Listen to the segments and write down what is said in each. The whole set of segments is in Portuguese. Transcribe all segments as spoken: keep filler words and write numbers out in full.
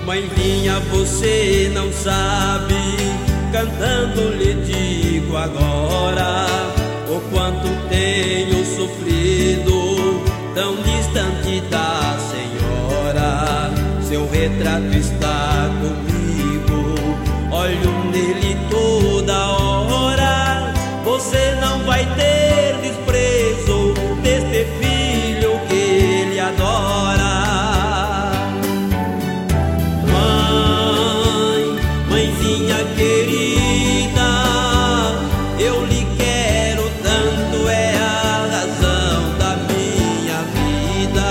Mãezinha, você não sabe, cantando lhe digo agora, o quanto tenho sofrido, tão distante da Senhora. Seu retrato está comigo, olho nele toda hora. Você não vai ter desprezo deste filho que ele adora. Mãezinha querida, eu lhe quero tanto, é a razão da minha vida.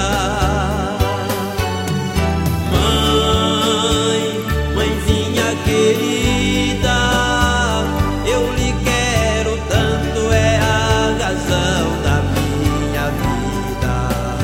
Mãe, mãezinha querida, eu lhe quero tanto, é a razão da minha vida.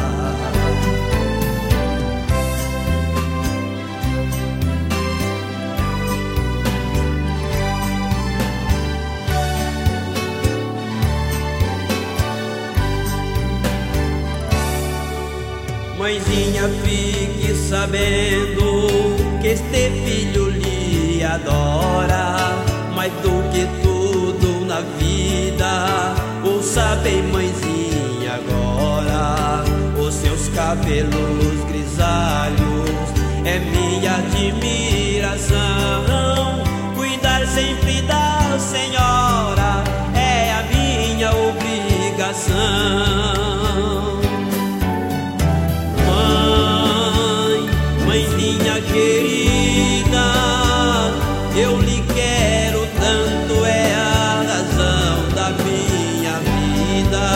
Mãezinha, fique sabendo que este filho lhe adora, mais do que tudo na vida. Ouça bem, mãezinha, agora, os seus cabelos grisalhos é minha admiração. Cuidar sempre da Senhora é a minha obrigação. Mãezinha querida, eu lhe quero tanto, é a razão da minha vida.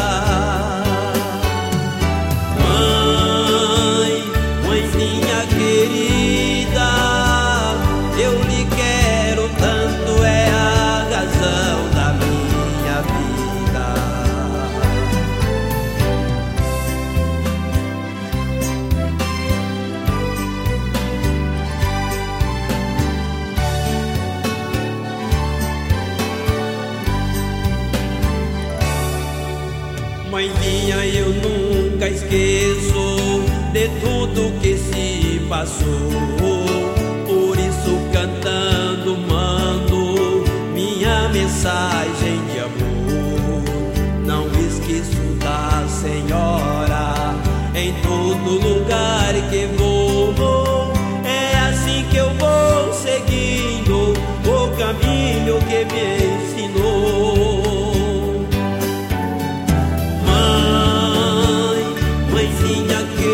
Mãe, mãezinha querida, eu lhe quero tanto, é a razão da minha vida. Mãezinha, eu nunca esqueço de tudo que se passou. Por isso, cantando, mando minha mensagem de amor. Não esqueço da Senhora em todo lugar que vou. É assim que eu vou seguindo o caminho que me ensinou. Mãezinha querida,